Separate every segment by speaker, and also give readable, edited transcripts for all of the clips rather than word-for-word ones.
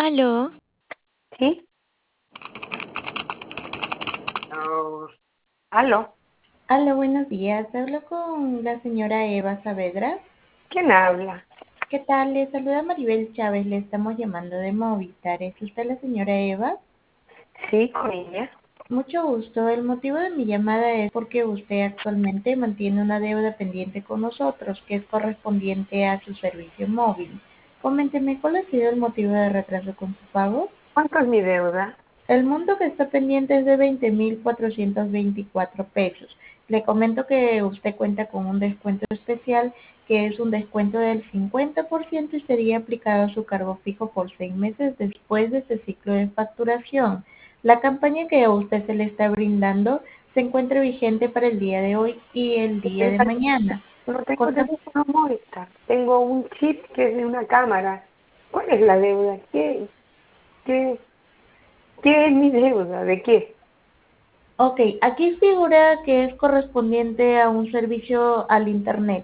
Speaker 1: Aló,
Speaker 2: ¿Sí? Oh, ¿aló?
Speaker 3: Hola, buenos días. Hablo con la señora Eva Saavedra.
Speaker 2: ¿Quién habla?
Speaker 3: ¿Qué tal? Le saluda Maribel Chávez. Le estamos llamando de Movistar. ¿Es usted la señora Eva?
Speaker 2: Sí, con ella.
Speaker 3: Mucho gusto. El motivo de mi llamada es porque usted actualmente mantiene una deuda pendiente con nosotros, que es correspondiente a su servicio móvil. Coménteme, ¿cuál ha sido el motivo de retraso con su pago?
Speaker 2: ¿Cuánto es mi deuda?
Speaker 3: El monto que está pendiente es de 20.424 pesos. Le comento que usted cuenta con un descuento especial, que es un descuento del 50% y sería aplicado a su cargo fijo por 6 meses después de este ciclo de facturación. La campaña que a usted se le está brindando se encuentra vigente para el día de hoy y el día de mañana.
Speaker 2: No tengo
Speaker 3: Conta-
Speaker 2: teléfono Movistar. Tengo un chip que es de una cámara. ¿Cuál es la deuda? ¿Qué, qué es mi deuda? ¿De qué?
Speaker 3: Ok, aquí figura que es correspondiente a un servicio al Internet.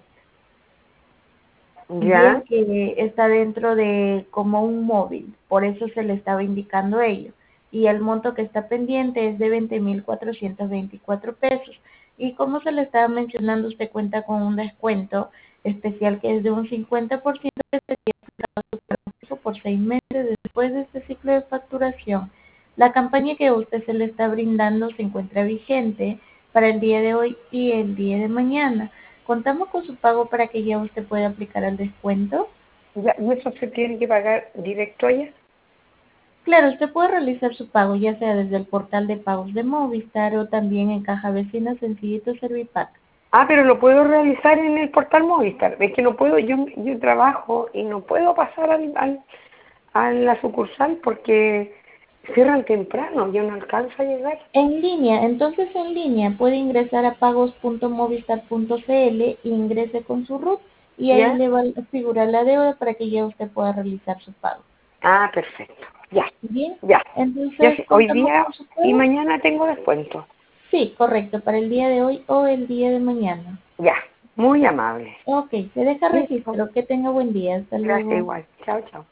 Speaker 3: Bien
Speaker 2: ¿Ya?
Speaker 3: que está dentro de como un móvil, por eso se le estaba indicando ello. Y el monto que está pendiente es de 20.424 pesos. Y como se le estaba mencionando, usted cuenta con un descuento especial que es de un 50% que sería aplicado por 6 meses después de este ciclo de facturación. La campaña que a usted se le está brindando se encuentra vigente para el día de hoy y el día de mañana. Contamos con su pago para que ya usted pueda aplicar el descuento.
Speaker 2: ¿Ya? ¿Y eso se tiene que pagar directo allá?
Speaker 3: Claro, usted puede realizar su pago ya sea desde el portal de pagos de Movistar o también en Caja Vecina Sencillito Servipack.
Speaker 2: Ah, pero lo puedo realizar en el portal Movistar. Es que no puedo, yo trabajo y no puedo pasar a la sucursal porque cierran temprano. Yo no alcanzo a llegar.
Speaker 3: En línea, entonces en línea puede ingresar a pagos.movistar.cl, ingrese con su RUT y ahí
Speaker 2: ¿Ya?
Speaker 3: le va a figurar la deuda para que ya usted pueda realizar su pago.
Speaker 2: Ah, perfecto. Ya,
Speaker 3: Bien,
Speaker 2: ya. Ya
Speaker 3: entonces
Speaker 2: sí, hoy
Speaker 3: contamos
Speaker 2: día
Speaker 3: con su
Speaker 2: y
Speaker 3: pago.
Speaker 2: mañana tengo descuento.
Speaker 3: Sí, correcto, para el día de hoy o el día de mañana.
Speaker 2: Ya, muy amable.
Speaker 3: Ok, se deja
Speaker 2: Listo.
Speaker 3: registro. Que tenga buen día. Hasta
Speaker 2: Gracias
Speaker 3: luego.
Speaker 2: igual. Chao, chao.